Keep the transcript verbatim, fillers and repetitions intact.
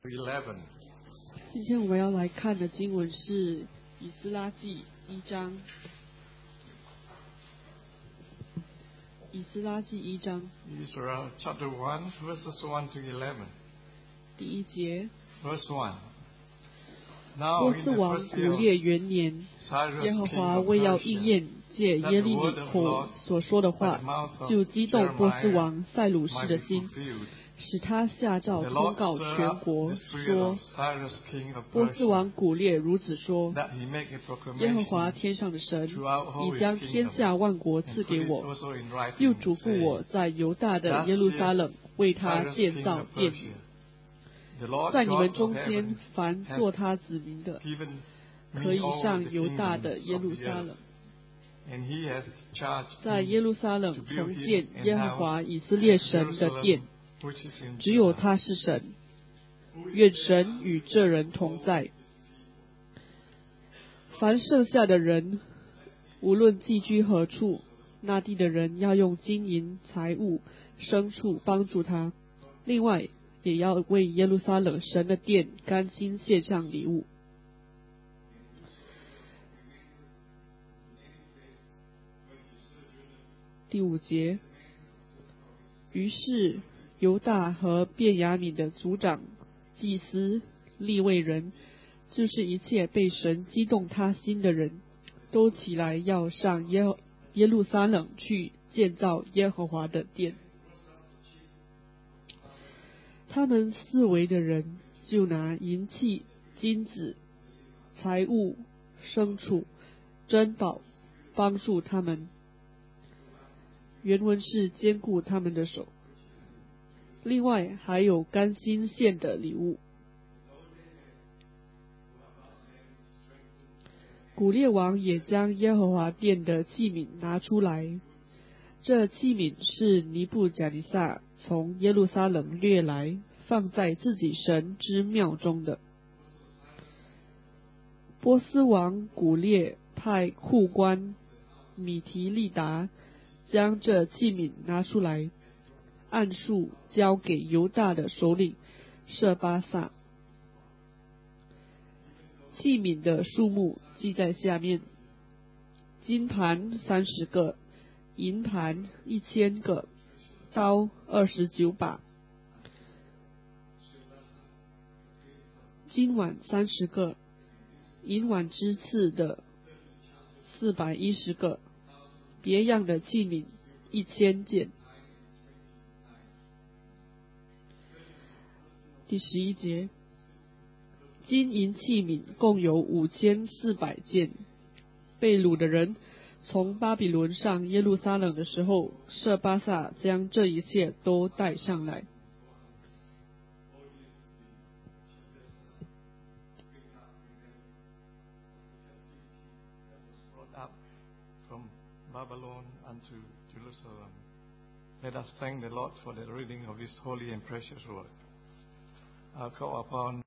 eleven. 今天我们要来看的经文是以斯拉记一章。以斯拉记一章。 These are chapter one, verses one to eleven. 第一节。 Verse one. Now 波 in 斯 the 王 first 古 year 列 of 元年，耶 Cyrus 和 king 华 of 为要应 Persia, 验借 that 耶 the 利米 word of 口 Lord 所说的 by 话 the mouth of 就激动波斯 Jeremiah 王塞鲁士 might 的 be 心， fulfilled. 使他下诏 The 通 Lord 告 stirred 全 up 国 the spirit 说 of Cyrus king of 波斯 Persia, 王古列如此说： that he make a 耶和华 proclamation 天上的神 throughout all 已 his 将天 kingdom, 下万国 and 赐 put 给 it 我， also in 又 writing, 嘱咐我 saying, 在犹大的 Thus 耶路撒 says 冷为他 Cyrus 建 king 造 of 殿宇。 Persia, the Lord 在你们 God 中 of 间 heaven 凡 hath 做他子民的， given 可 me 以 all 上 the 犹大的 kingdoms 耶 of 路 the 撒 earth, 冷， and he hath charged 在 me 耶路撒 to 冷 build 重 him 建 an 耶和 house 华以色 at 列神的 Jerusalem, 殿， which is in 只有 Judah. 他是神。愿神与这人同在。凡剩下的人，无论寄居何处，那地的人要用金银财物、牲畜帮助他，另外也要为耶路撒冷神的殿甘心献上礼物。第五节。于是犹大和便雅悯的族长、祭司、利未人，就是一切被神激动他心的人，都起来要上耶耶路撒冷去建造耶和华的殿。他们四围的人就拿银器、金子、财物、牲畜、珍宝帮助他们。原文是坚固他们的手。另外还有甘心献的礼物。古列王也将耶和华殿的器皿拿出来，这器皿是尼布甲尼撒从耶路撒冷掠来，放在自己神之庙中的。波斯王古列派库官米提利达将这器皿拿出来，按数交给犹大的首领舍巴萨。器皿的数目记在下面：金盘三十个，银盘一千个，刀二十九把，金碗三十个，银碗之次的四百一十个，别样的器皿一千件。第十一节，金银器皿共有五千四百件。被掳的人从巴比伦上耶路撒冷的时候，舍巴萨将这一切都带上来。 From Babylon unto Jerusalem. Let us thank the Lord for the reading of His holy and precious word. I'll call upon